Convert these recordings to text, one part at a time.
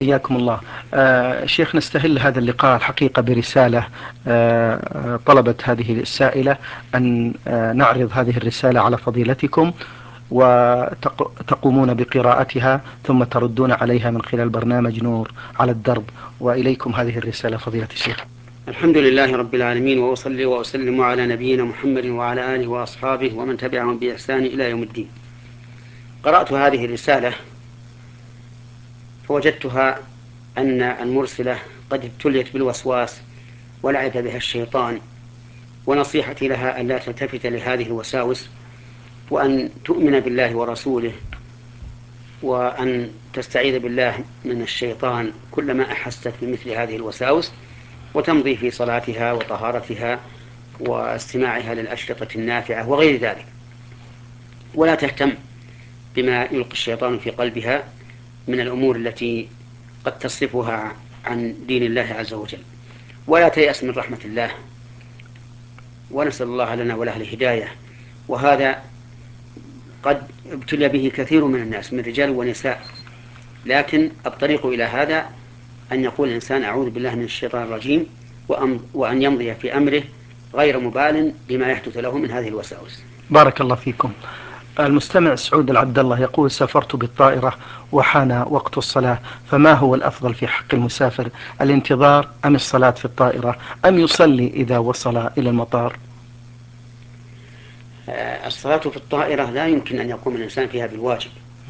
حياكم الله. شيخ، نستهل هذا اللقاء الحقيقة برسالة طلبت هذه السائلة أن نعرض هذه الرسالة على فضيلتكم، وتقومون بقراءتها ثم تردون عليها من خلال برنامج نور على الدرب. وإليكم هذه الرسالة فضيلة الشيخ. الحمد لله رب العالمين، وأصلي وأسلم على نبينا محمد وعلى آله وأصحابه ومن تبعهم بإحسان إلى يوم الدين. قرأت هذه الرسالة فوجدتها أن المرسلة قد ابتليت بالوسواس ولعب بها الشيطان، ونصيحتي لها أن لا تلتفت لهذه الوساوس، وأن تؤمن بالله ورسوله، وأن تستعيذ بالله من الشيطان كلما أحست بمثل هذه الوساوس، وتمضي في صلاتها وطهارتها واستماعها للأشرطة النافعة وغير ذلك، ولا تهتم بما يلقي الشيطان في قلبها من الأمور التي قد تصرفها عن دين الله عز وجل، ولا تيأس من رحمة الله، ونسأل الله لنا وله الهداية. وهذا قد ابتلي به كثير من الناس من رجال ونساء، لكن الطريق إلى هذا أن يقول الإنسان أعوذ بالله من الشيطان الرجيم، وأن يمضي في أمره غير مبال بما يحدث له من هذه الوساوس. بارك الله فيكم. المستمع سعود العبد الله يقول: سافرت بالطائرة وحان وقت الصلاة، فما هو الأفضل في حق المسافر، الانتظار أم الصلاة في الطائرة، أم يصلي إذا وصل إلى المطار؟ الصلاة في الطائرة لا يمكن أن يقوم الإنسان فيها بالواجب،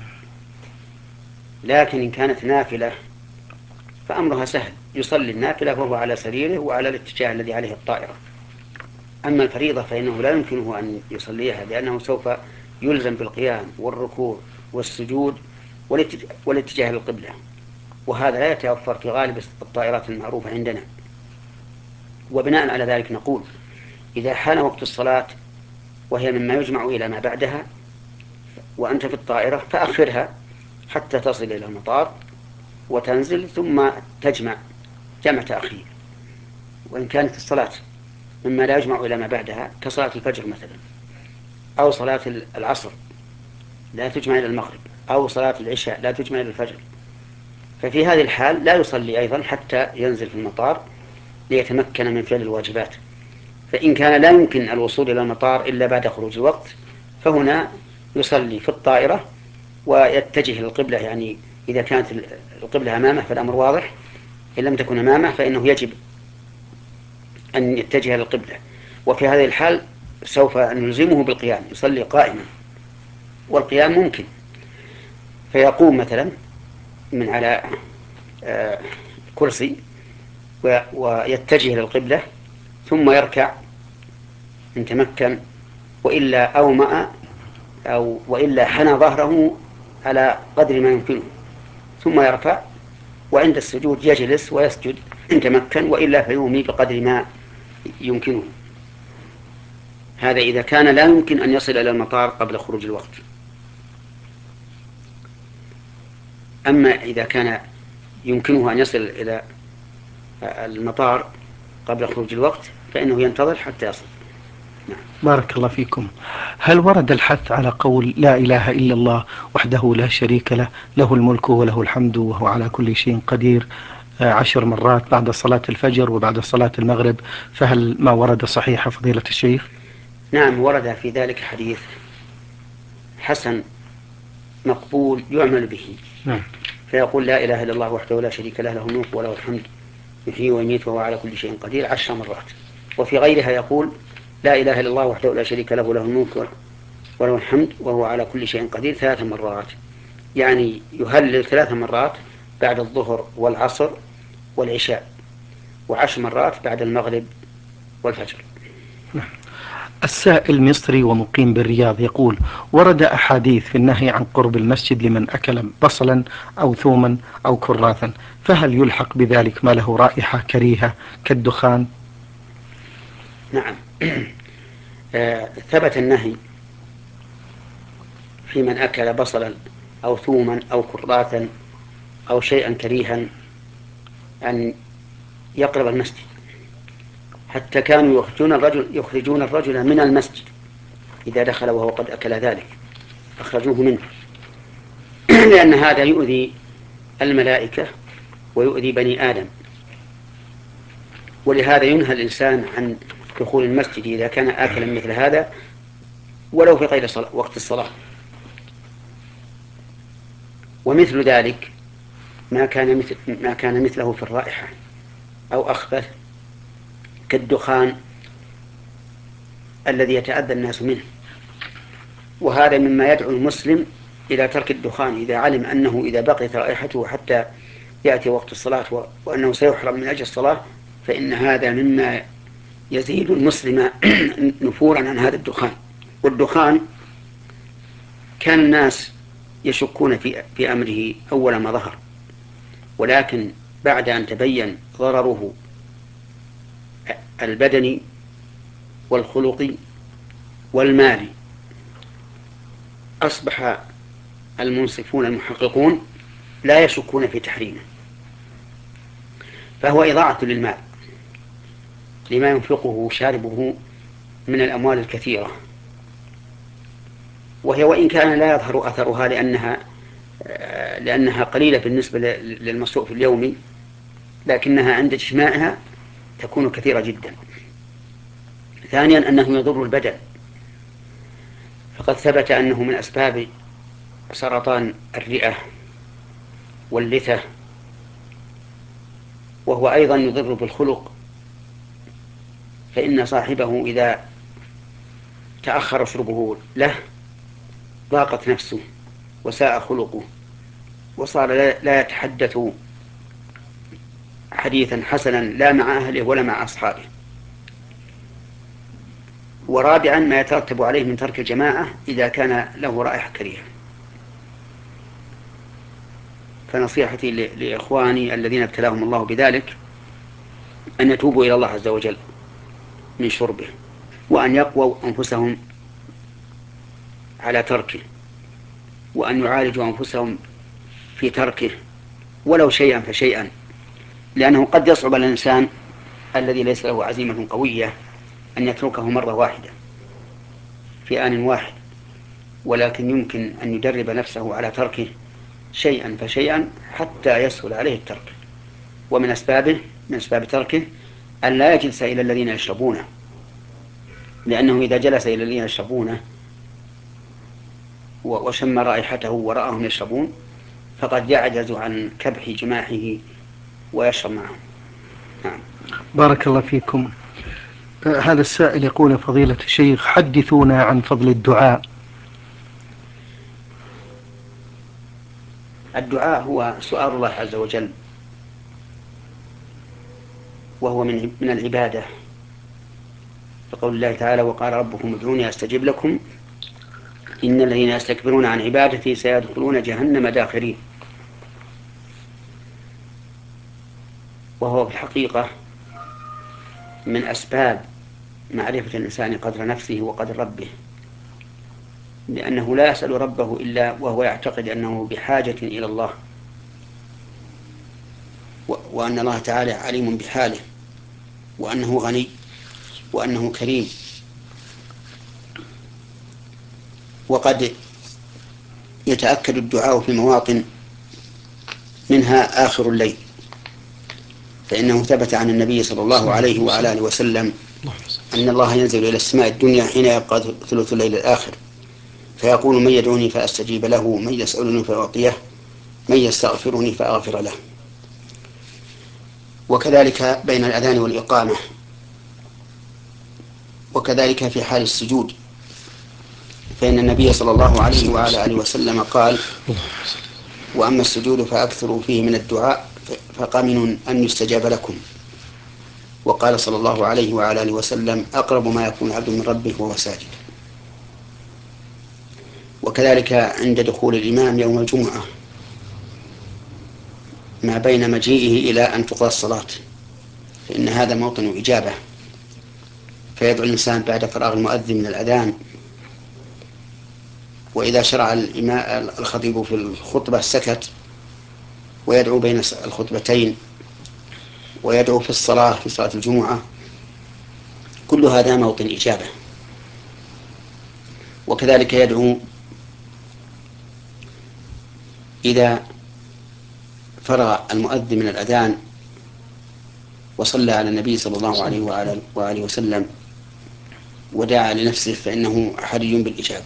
لكن إن كانت نافلة فأمرها سهل، يصلي النافلة وهو على سريره وعلى الاتجاه الذي عليه الطائرة. أما الفريضة فإنه لا يمكنه أن يصليها، لأنه سوف يلزم بالقيام والركوع والسجود والاتجاه للقبلة، وهذا لا يتوفر في غالب الطائرات المعروفة عندنا. وبناء على ذلك نقول: إذا حان وقت الصلاة وهي مما يجمع إلى ما بعدها وأنت في الطائرة، فأخرها حتى تصل إلى المطار وتنزل، ثم تجمع جمع تأخير. وإن كانت الصلاة مما لا يجمع إلى ما بعدها كصلاة الفجر مثلا، أو صلاة العصر لا تجمع إلى المغرب، أو صلاة العشاء لا تجمع إلى الفجر، ففي هذه الحال لا يصلي أيضا حتى ينزل في المطار ليتمكن من فعل الواجبات. فإن كان لا يمكن الوصول إلى المطار إلا بعد خروج الوقت، فهنا يصلي في الطائرة ويتجه للقبلة، يعني إذا كانت القبلة أمامه فالأمر واضح، إن لم تكن أمامه فإنه يجب أن يتجه للقبلة. وفي هذه الحال سوف نلزمه بالقيام، يصلي قائما، والقيام ممكن، فيقوم مثلا من على كرسي ويتجه للقبلة، ثم يركع إن تمكن، وإلا أومأ وإلا حنى ظهره على قدر ما يمكنه، ثم يرفع، وعند السجود يجلس ويسجد إن تمكن، وإلا فيومي بقدر ما يمكنه. هذا إذا كان لا يمكن أن يصل إلى المطار قبل خروج الوقت. أما إذا كان يمكنه أن يصل إلى المطار قبل خروج الوقت فإنه ينتظر حتى يصل. نعم. بارك الله فيكم. هل ورد الحث على قول لا إله إلا الله وحده لا شريك له، له الملك وله الحمد وهو على كل شيء قدير، 10 مرات بعد صلاة الفجر وبعد صلاة المغرب؟ فهل ما ورد صحيح فضيلة الشيخ؟ نعم، ورد في ذلك حديث حسن مقبول يعمل به، نعم. فيقول لا إله إلا الله وحده لا شريك له، له الملك وله الحمد يحيي ويميت وهو على كل شيء قدير 10 مرات. وفي غيرها يقول لا إله إلا الله وحده لا شريك له، له الملك وله الحمد وهو على كل شيء قدير 3 مرات، يعني يهلل 3 مرات بعد الظهر والعصر والعشاء، و10 مرات بعد المغرب والفجر. السائل مصري ومقيم بالرياض يقول: ورد أحاديث في النهي عن قرب المسجد لمن أكل بصلا أو ثوما أو كراثا، فهل يلحق بذلك ما له رائحة كريهة كالدخان؟ نعم. ثبت النهي في من أكل بصلا أو ثوما أو كراثا أو شيئا كريها أن يقرب المسجد، حتى كانوا يخرجون الرجل من المسجد إذا دخل وهو قد أكل ذلك، أخرجوه منه لأن هذا يؤذي الملائكة ويؤذي بني آدم. ولهذا ينهى الإنسان عن دخول المسجد إذا كان آكلا مثل هذا ولو في غير وقت الصلاة. ومثل ذلك ما كان مثله في الرائحة أو أخبث كالدخان الذي يتأذى الناس منه، وهذا مما يدعو المسلم إلى ترك الدخان إذا علم أنه إذا بقيت رائحته حتى يأتي وقت الصلاة وأنه سيحرم من أجل الصلاة، فإن هذا مما يزيد المسلم نفورا عن هذا الدخان. والدخان كان الناس يشكون في أمره أول ما ظهر، ولكن بعد أن تبين ضرره البدني والخلقي والمالي أصبح المنصفون المحققون لا يشكون في تحريمه، فهو إضاعة للمال لما ينفقه شاربه من الأموال الكثيرة، وهي وإن كان لا يظهر أثرها لأنها قليلة بالنسبة للمصروف اليومي، لكنها عند اجتماعها تكون كثيرة جدا. ثانيا أنه يضر البدن، فقد ثبت أنه من أسباب سرطان الرئة واللثة، وهو أيضا يضر بالخلق، فإن صاحبه إذا تأخر شربه له ضاقت نفسه وساء خلقه وصار لا يتحدث حديثا حسنا لا مع أهله ولا مع أصحابه. ورابعا ما يترتب عليه من ترك الجماعة إذا كان له رائحة كريهة. فنصيحتي لإخواني الذين ابتلاهم الله بذلك أن يتوبوا إلى الله عز وجل من شربه، وأن يقووا أنفسهم على تركه، وأن يعالجوا أنفسهم في تركه ولو شيئا فشيئا، لأنه قد يصعب على الإنسان الذي ليس له عزيمة قوية أن يتركه مرة واحدة في آن واحد، ولكن يمكن أن يدرب نفسه على تركه شيئا فشيئا حتى يسهل عليه الترك. ومن أسباب تركه أن لا يجلس إلى الذين يشربونه، لأنه إذا جلس إلى الذين يشربونه وشم رائحته ورآهم يشربون فقد يعجز عن كبح جماحه ويشرب معهم. نعم. بارك الله فيكم. هذا السائل يقول: فضيلة الشيخ، حدثونا عن فضل الدعاء. الدعاء هو سؤال الله عز وجل، وهو من العبادة، فقول الله تعالى: وقال ربكم ادعوني أستجب لكم إن الذين يستكبرون عن عبادتي سيدخلون جهنم داخرين. وهو في الحقيقة من أسباب معرفة الإنسان قدر نفسه وقدر ربه، لأنه لا يسأل ربه إلا وهو يعتقد أنه بحاجة إلى الله، وأن الله تعالى عليم بحاله، وأنه غني، وأنه كريم. وقد يتأكد الدعاء في مواطن منها آخر الليل، فإنه ثبت عن النبي صلى الله عليه وعلى آله وسلم أن الله ينزل إلى السماء الدنيا حين يبقى ثلث الليل الآخر فيقول: من يدعوني فأستجيب له، من يسألني فأعطيه، من يستغفرني فأغفر له. وكذلك بين الأذان والإقامة، وكذلك في حال السجود، فإن النبي صلى الله عليه وعلى آله وسلم قال: وأما السجود فأكثروا فيه من الدعاء فقمن أن يستجاب لكم. وقال صلى الله عليه وعلى آله وسلم: أقرب ما يكون العبد من ربه وهو ساجد. وكذلك عند دخول الإمام يوم الجمعة ما بين مجيئه إلى أن تقضى الصلاة، فإن هذا موطن إجابة، فيدعو الإنسان بعد فراغ المؤذن من الأذان، وإذا شرع الخطيب في الخطبة سكت، ويدعو بين الخطبتين، ويدعو في الصلاة في صلاة الجمعة، كل هذا موطن إجابة. وكذلك يدعو إذا فرغ المؤذن من الأذان وصلى على النبي صلى الله عليه وآله وسلم ودعا لنفسه فإنه حري بالإجابة،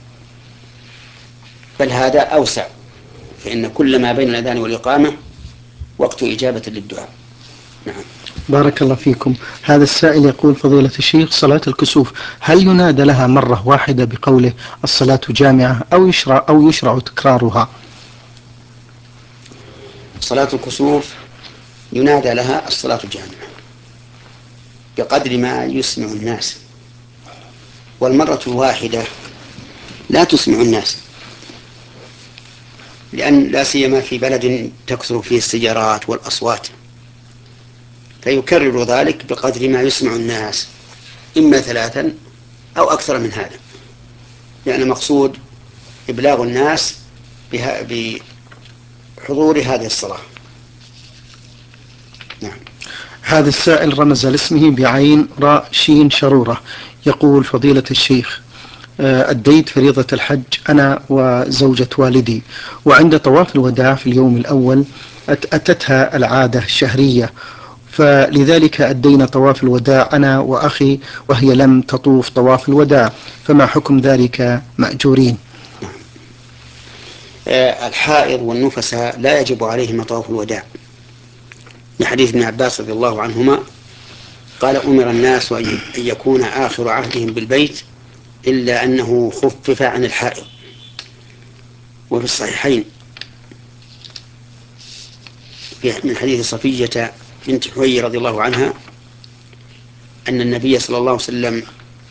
بل هذا أوسع، فإن كل ما بين الأذان والإقامة وقت إجابة للدعاء. نعم. بارك الله فيكم. هذا السائل يقول: فضيلة الشيخ، صلاة الكسوف هل ينادى لها مرة واحدة بقوله الصلاة جامعة أو يشرع تكرارها؟ صلاة الكسوف ينادى لها الصلاة جامعة بقدر ما يسمع الناس، والمرة الواحدة لا تسمع الناس، لأن لا سيما في بلد تكثر فيه السيارات والأصوات، فيكرر ذلك بقدر ما يسمع الناس، إما 3 أو أكثر من هذا، لأن مقصود إبلاغ الناس بحضور هذه الصلاة. نعم. هذا السائل رمز لاسمه بعين راء شين شرورة، يقول: فضيلة الشيخ، أديت فريضة الحج أنا وزوجة والدي، وعند طواف الوداع في اليوم الأول أتتها العادة الشهرية، فلذلك أدينا طواف الوداع أنا وأخي وهي لم تطوف طواف الوداع، فما حكم ذلك مأجورين؟ الحائض والنفساء لا يجب عليهما طواف الوداع، لحديث ابن عباس رضي الله عنهما قال: أمر الناس أن يكون آخر عهدهم بالبيت إلا أنه خفف عن الحائض. وفي الصحيحين من حديث صفية بنت حوي رضي الله عنها أن النبي صلى الله عليه وسلم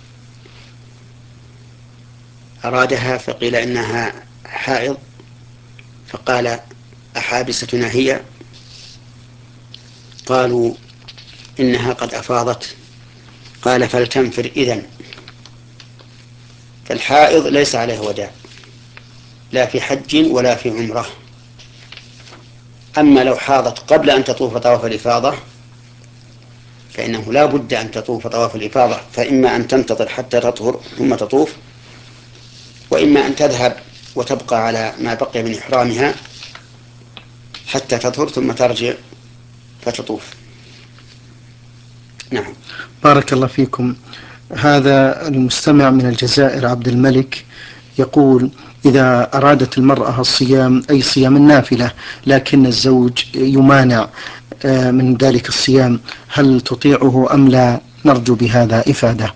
أرادها فقيل إنها حائض، فقال: أحابستنا هي؟ قالوا: إنها قد أفاضت. قال: فلتنفر إذن. فالحائض ليس عليه وداع لا في حج ولا في عمرة. أما لو حاضت قبل أن تطوف طواف الإفاضة فإنه لا بد أن تطوف طواف الإفاضة، فإما أن تنتظر حتى تطهر ثم تطوف، وإما أن تذهب وتبقى على ما بقي من إحرامها حتى تطهر ثم ترجع فتطوف. نعم. بارك الله فيكم. هذا المستمع من الجزائر عبد الملك يقول: إذا أرادت المرأة الصيام أي صيام النافلة لكن الزوج يمانع من ذلك الصيام، هل تطيعه أم لا؟ نرجو بهذا إفادة.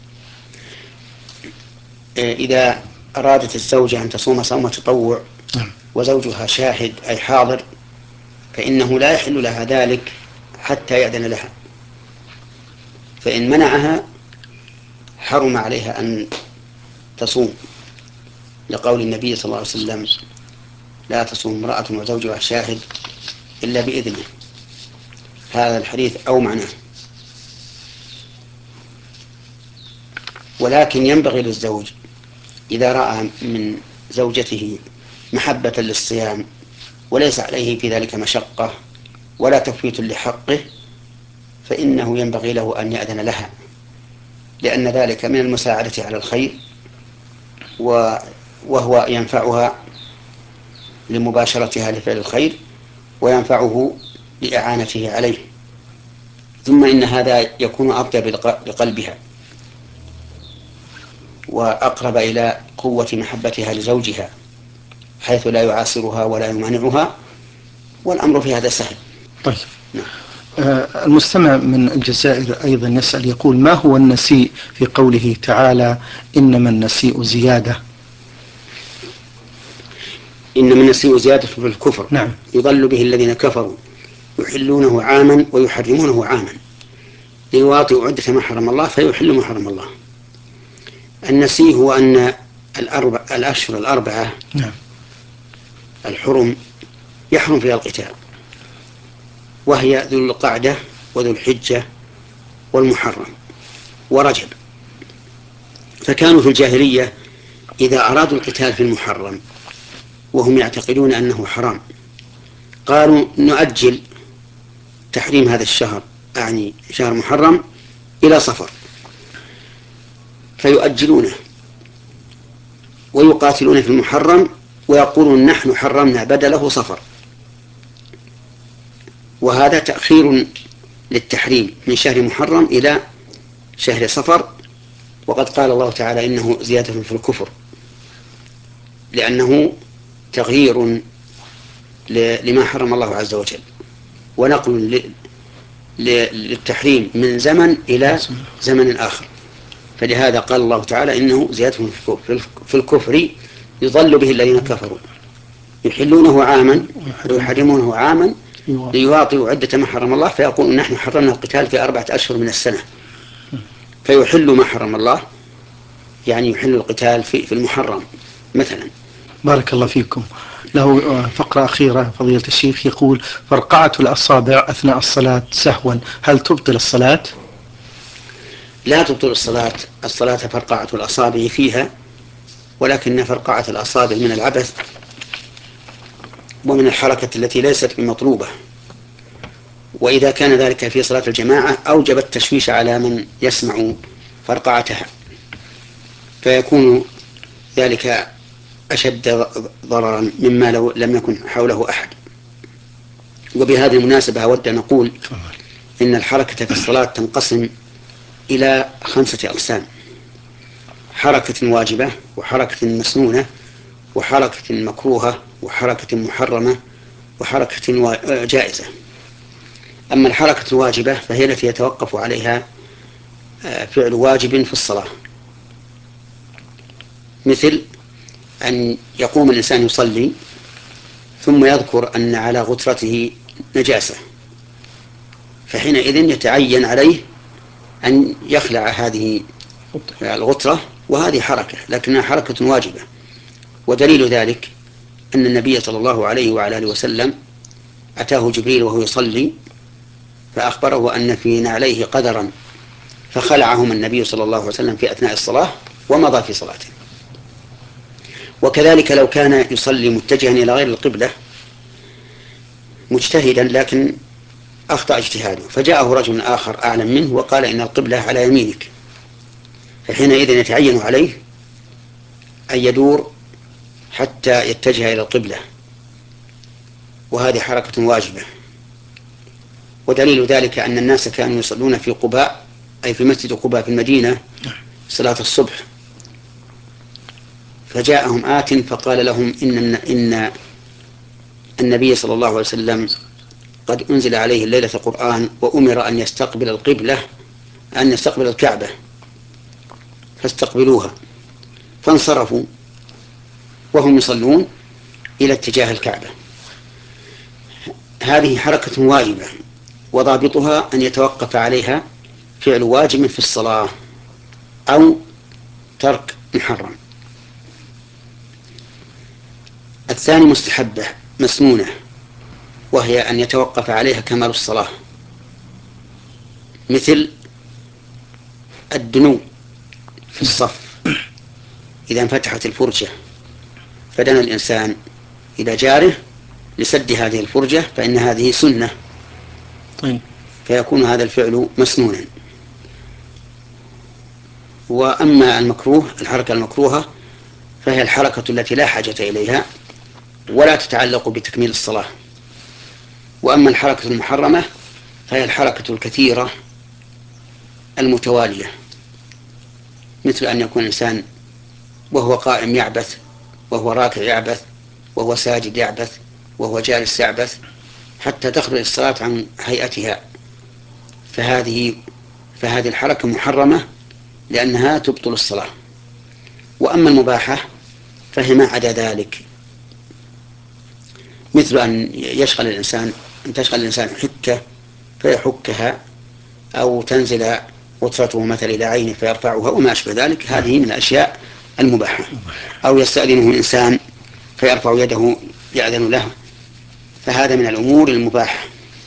إذا أرادت الزوجة أن تصوم صوم تطوع وزوجها شاهد أي حاضر فإنه لا يحل لها ذلك حتى يأذن لها، فإن منعها حرم عليها أن تصوم، لقول النبي صلى الله عليه وسلم: لا تصوم امرأة وزوجها شاهد إلا بإذنه. هذا الحديث أو معناه. ولكن ينبغي للزوج إذا رأى من زوجته محبة للصيام وليس عليه في ذلك مشقة ولا تفويت لحقه فإنه ينبغي له أن يأذن لها، لأن ذلك من المساعدة على الخير، وهو ينفعها لمباشرتها لفعل الخير وينفعه لإعانته عليه. ثم إن هذا يكون أطيب لقلبها وأقرب إلى قوة محبتها لزوجها، حيث لا يعاصرها ولا يمانعها، والأمر في هذا سهل. طيب. المستمع من الجزائر أيضا يسأل يقول: ما هو النسيء في قوله تعالى إنما النسيء زيادة؟ إنما النسيء زيادة في الكفر. نعم. يضل به الذين كفروا يحلونه عاما ويحرمونه عاما ليواطئوا عدة ما حرم الله فيحل ما حرم الله. النسيء هو أن الأشهر الأربعة نعم. الحرم يحرم فيها القتال، وهي ذو القعدة وذو الحجة والمحرم ورجب. فكانوا في الجاهلية إذا أرادوا القتال في المحرم وهم يعتقدون أنه حرام قالوا: نؤجل تحريم هذا الشهر، أعني شهر محرم، إلى صفر، فيؤجلونه ويقاتلون في المحرم ويقولون: نحن حرمنا بدله صفر. وهذا تأخير للتحريم من شهر محرم إلى شهر صفر. وقد قال الله تعالى إنه زيادة في الكفر، لأنه تغيير لما حرم الله عز وجل، ونقل للتحريم من زمن إلى زمن آخر. فلهذا قال الله تعالى إنه زيادة في الكفر يضل به الذين كفروا يحلونه عاما ويحرمونه عاما ليواطئوا عدة ما حرم الله، فيقول نحن حرمنا القتال في 4 أشهر من السنة، فيحل ما حرم الله، يعني يحل القتال في المحرم مثلا. بارك الله فيكم. له فقرة أخيرة فضيلة الشيخ، يقول: فرقعة الأصابع أثناء الصلاة سهوا هل تبطل الصلاة؟ لا تبطل الصلاة فرقعة الأصابع فيها، ولكن فرقعة الأصابع من العبث ومن الحركة التي ليست بمطلوبة، وإذا كان ذلك في صلاة الجماعة أوجب التشويش على من يسمع فرقعتها، فيكون ذلك أشد ضررا مما لو لم يكن حوله أحد. وبهذه المناسبة أود أن أقول إن الحركة في الصلاة تنقسم إلى 5 أقسام: حركة واجبة، وحركة مسنونة، وحركة مكروهة، وحركة محرمة، وحركة جائزة. أما الحركة الواجبة فهي التي يتوقف عليها فعل واجب في الصلاة، مثل أن يقوم الإنسان يصلي ثم يذكر أن على غترته نجاسة، فحينئذ يتعين عليه أن يخلع هذه الغترة، وهذه حركة لكنها حركة واجبة. ودليل ذلك أن النبي صلى الله عليه وعلى آله وسلم أتاه جبريل وهو يصلي فأخبره أن في نعليه قدرا، فخلعهما النبي صلى الله عليه وسلم في أثناء الصلاة ومضى في صلاته. وكذلك لو كان يصلي متجها إلى غير القبلة مجتهدا لكن أخطأ اجتهاده، فجاءه رجل آخر أعلم منه وقال إن القبلة على يمينك، فحينئذ يتعين عليه أن يدور حتى يتجه إلى القبلة، وهذه حركة واجبة. ودليل ذلك أن الناس كانوا يصلون في قباء، أي في مسجد قباء في المدينة، صلاة الصبح، فجاءهم آت فقال لهم إن النبي صلى الله عليه وسلم قد أنزل عليه الليلة قرآن وأمر أن يستقبل القبلة، أن يستقبل الكعبة، فاستقبلوها، فانصرفوا وهم يصلون إلى اتجاه الكعبة. هذه حركة واجبة، وضابطها أن يتوقف عليها فعل واجب في الصلاة أو ترك محرم. الثاني مستحبة مسنونة، وهي أن يتوقف عليها كمال الصلاة، مثل الدنو في الصف، إذا انفتحت الفرجة فدنا الإنسان إلى جاره لسد هذه الفرجة فإن هذه سنة، فيكون هذا الفعل مسنونا. وأما المكروه، الحركة المكروهة، فهي الحركة التي لا حاجة إليها ولا تتعلق بتكميل الصلاة. وأما الحركة المحرمة فهي الحركة الكثيرة المتوالية، مثل أن يكون الإنسان وهو قائم يعبث، وهو راكع يعبث، وهو ساجد يعبث، وهو جالس يعبث، حتى تخرج الصلاة عن هيئتها، فهذه الحركة محرمة لأنها تبطل الصلاة. وأما المباحة فهي ما عدا ذلك، مثل أن تشغل الإنسان حكة فيحكها، أو تنزل غترته مثل إلى عينه فيرفعها وما أشبه ذلك، هذه من الأشياء المباحة. أو يستأذنه الإنسان فيرفع يده يأذن له، فهذا من الأمور المباحة.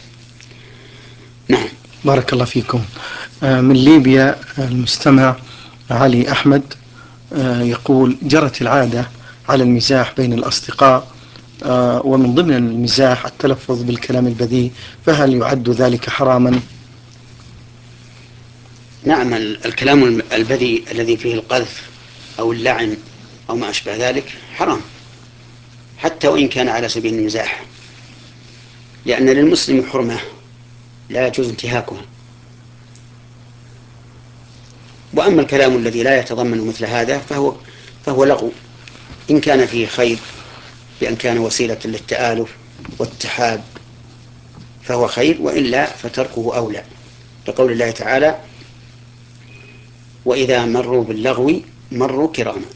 نعم. بارك الله فيكم. من ليبيا المستمع علي أحمد يقول: جرت العادة على المزاح بين الأصدقاء، ومن ضمن المزاح التلفظ بالكلام البذيء، فهل يعد ذلك حراما؟ نعم، الكلام البذيء الذي فيه القذف أو اللعن أو ما أشبه ذلك حرام، حتى وإن كان على سبيل المزاح، لأن للمسلم حرمة لا يجوز انتهاكها. وأما الكلام الذي لا يتضمن مثل هذا فهو لغو، إن كان فيه خير بأن كان وسيلة للتآلف والاتحاد فهو خير، وإلا فتركه أولى، لقول الله تعالى: وإذا مروا باللغو مروا كراما.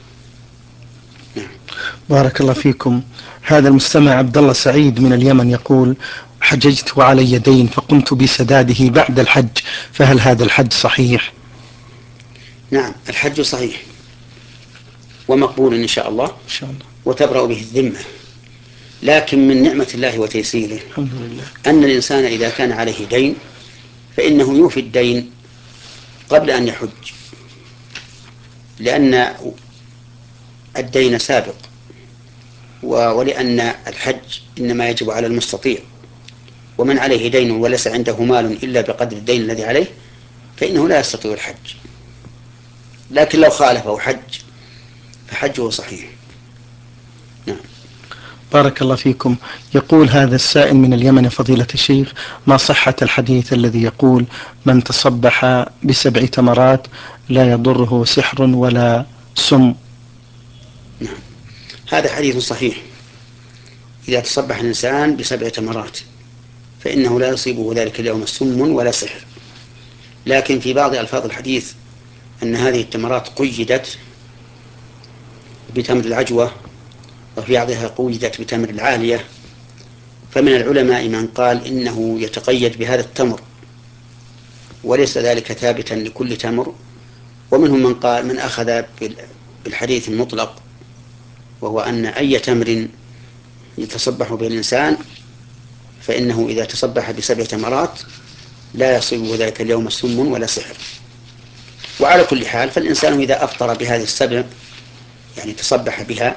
بارك الله فيكم. هذا المستمع عبد الله سعيد من اليمن يقول: حججت وعلي دين فقمت بسداده بعد الحج، فهل هذا الحج صحيح؟ نعم، الحج صحيح ومقبول إن شاء الله، وتبرأ به الذمة. لكن من نعمة الله وتيسيره الحمد لله أن الإنسان إذا كان عليه دين فإنه يوفي الدين قبل أن يحج، لأن الدين سابق، ولأن الحج إنما يجب على المستطيع، ومن عليه دين وليس عنده مال إلا بقدر الدين الذي عليه فإنه لا يستطيع الحج. لكن لو خالفه حج فحجه صحيح. نعم. بارك الله فيكم. يقول هذا السائل من اليمن: فضيلة الشيخ، ما صحة الحديث الذي يقول: من تصبح ب7 تمرات لا يضره سحر ولا سم؟ نعم، هذا حديث صحيح. إذا تصبح الإنسان ب7 تمرات فإنه لا يصيبه ذلك اليوم سم ولا سحر. لكن في بعض ألفاظ الحديث أن هذه التمرات قيدت بتمر العجوة، وفي بعضها قيدت بتمر العالية. فمن العلماء من قال إنه يتقيد بهذا التمر وليس ذلك ثابتا لكل تمر، ومنهم من قال من أخذ بالحديث المطلق، وهو أن أي تمر يتصبح به الإنسان فإنه إذا تصبح ب7 تمرات لا يصيبه ذلك اليوم سم ولا سحر. وعلى كل حال فالإنسان إذا أفطر بهذه ال7 يعني تصبح بها،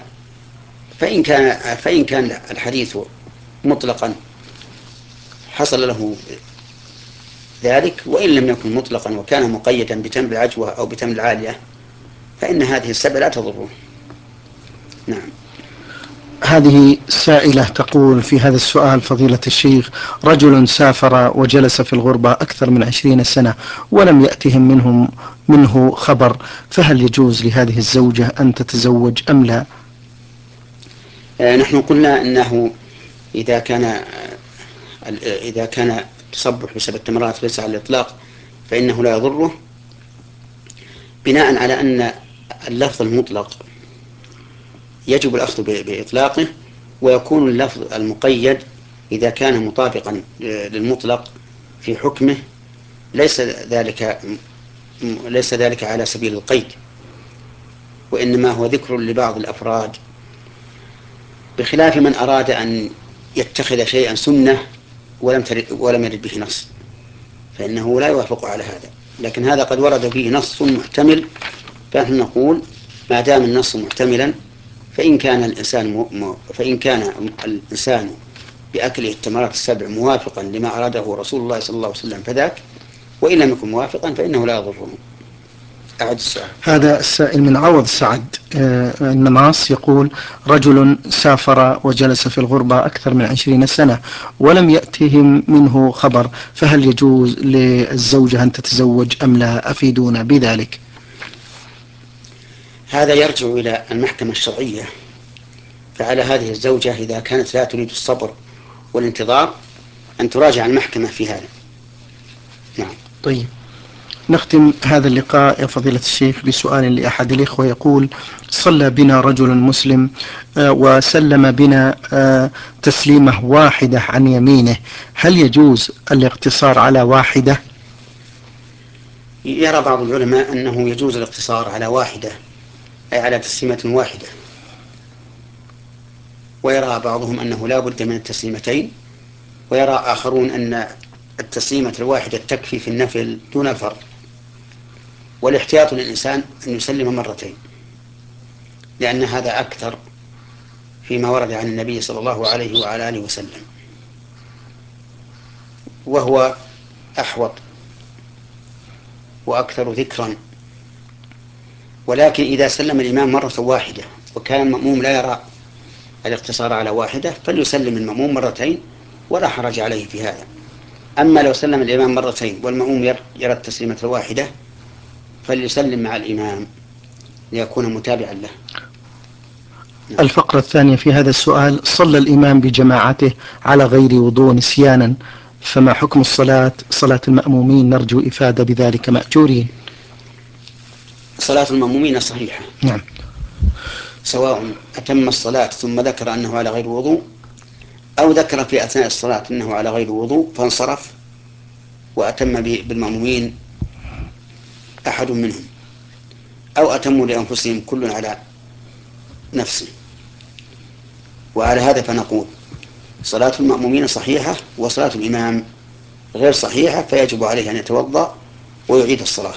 فإن كان الحديث مطلقا حصل له ذلك، وإن لم يكن مطلقا وكان مقيدا بتمر العجوة أو بتمر العالية فإن هذه ال7 لا تضره. نعم. هذه سائلة تقول في هذا السؤال: فضيلة الشيخ، رجل سافر وجلس في الغربة أكثر من 20 سنة ولم يأتهم منه خبر، فهل يجوز لهذه الزوجة أن تتزوج أم لا؟ نحن قلنا أنه إذا كان التصبح ب7 تمرات ليس على الإطلاق فإنه لا يضره، بناء على أن اللفظ المطلق يجب الأخذ بإطلاقه، ويكون اللفظ المقيد إذا كان مطابقا للمطلق في حكمه ليس ذلك على سبيل القيد، وإنما هو ذكر لبعض الأفراد، بخلاف من أراد أن يتخذ شيئا سنة ولم يرد به نص فإنه لا يوافق على هذا. لكن هذا قد ورد به نص محتمل، فنحن نقول ما دام النص محتملا فإن كان الإنسان بأكله التمرات ال7 موافقا لما أراده رسول الله صلى الله عليه وسلم فذاك، وإن لم يكن موافقا فإنه لا يضره. أعد السؤال. هذا السائل من عوض سعد النماص يقول: رجل سافر وجلس في الغربة أكثر من 20 سنة ولم يأتهم منه خبر، فهل يجوز للزوجة أن تتزوج أم لا؟ أفيدونا بذلك. هذا يرجع إلى المحكمة الشرعية، فعلى هذه الزوجة إذا كانت لا تريد الصبر والانتظار أن تراجع المحكمة في هذا. نعم. طيب، نختم هذا اللقاء يا فضيلة الشيخ بسؤال لأحد الإخوة يقول: صلى بنا رجل مسلم وسلم بنا تسليمة واحدة عن يمينه، هل يجوز الاقتصار على واحدة؟ يرى بعض العلماء أنه يجوز الاقتصار على واحدة، أي على تسليمة واحدة، ويرى بعضهم أنه لا بد من التسليمتين، ويرى آخرون أن التسليمة الواحدة تكفي في النفل دون الفرض، والاحتياط للإنسان أن يسلم مرتين، لأن هذا أكثر فيما ورد عن النبي صلى الله عليه وعلى آله وسلم، وهو أحوط وأكثر ذكرا. ولكن إذا سلم الإمام مرة واحدة وكان المأموم لا يرى الاقتصار على واحدة فليسلم المأموم مرتين ولا حرج عليه في هذا. أما لو سلم الإمام مرتين والمأموم يرى التسليمة الواحدة فليسلم مع الإمام ليكون متابعا له. الفقرة الثانية في هذا السؤال: صلى الإمام بجماعته على غير وضوء نسيانا، فما حكم صلاة المأمومين؟ نرجو إفادة بذلك مأجورين. صلاة المأمومين صحيحة. نعم. سواء أتم الصلاة ثم ذكر أنه على غير وضوء، أو ذكر في أثناء الصلاة أنه على غير وضوء فانصرف وأتم بالمأمومين أحد منهم، أو أتموا لأنفسهم كل على نفسه. وعلى هذا فنقول صلاة المأمومين صحيحة وصلاة الإمام غير صحيحة، فيجب عليه أن يتوضأ ويعيد الصلاة.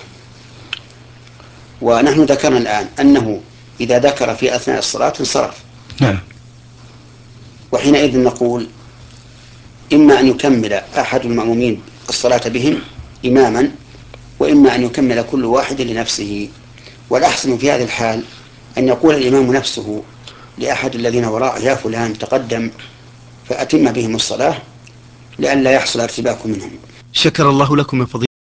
ونحن ذكرنا الآن أنه إذا ذكر في أثناء الصلاة انصرف. نعم. وحينئذ نقول إما أن يكمل أحد المأمومين الصلاة بهم إماما، وإما أن يكمل كل واحد لنفسه. والأحسن في هذه الحال أن يقول الإمام نفسه لأحد الذين وراءه: يا فلان تقدم فأتم بهم الصلاة، لئلا يحصل ارتباك منهم. شكر الله لكم يا فضيلة